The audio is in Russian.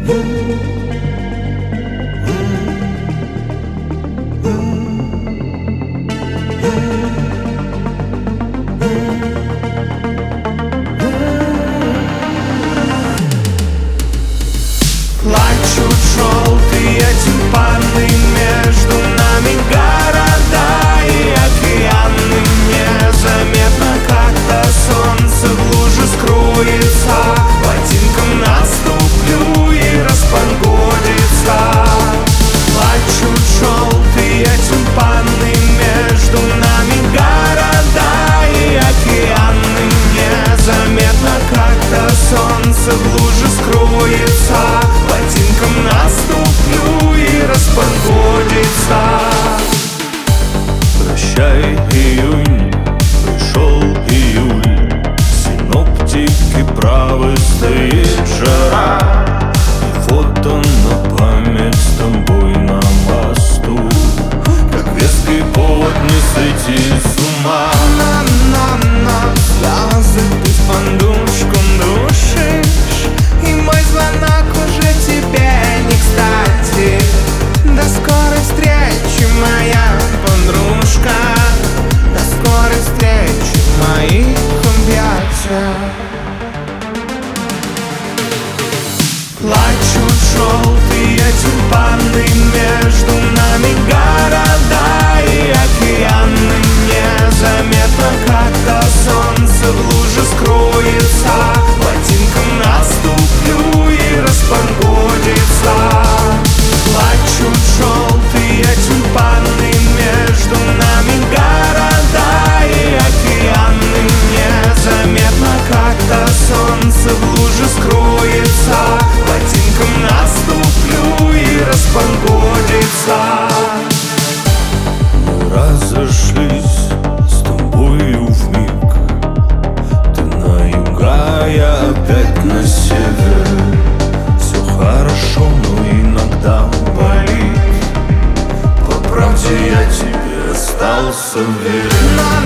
Плачут желтые тюльпаны, между нами города и океаны. Незаметно как-то солнце в луже скроется, ботинком наступлю и распогодится. Плачут желтые тюльпаны, между нами города и океаны. Незаметно как-то солнце в луже скроется, ботинком наступлю и распогодится. Прощай, июнь, пришел июль, синоптики правы, стоит жара. И вот он на память с тобой на мосту, как веский повод не сойти с ума. Слезы ты в подушку душишь, и мой звонок уже тебе не кстати. До скорой встречи, моя подружка, до скорой встречи в моих объятиях. Плачут желтые тюльпаны, между нами города и океаны. Незаметно как-то солнце в луже скроется, ботинком наступлю и распогодится. Плачут желтые тюльпаны, между нами города и океаны. Незаметно как-то солнце в луже скроется, ботинком наступлю и распогодится. Мы разошлись с тобою вмиг, ты на юга, я опять на север. Все хорошо, но иногда болит, по правде я тебе остался верен.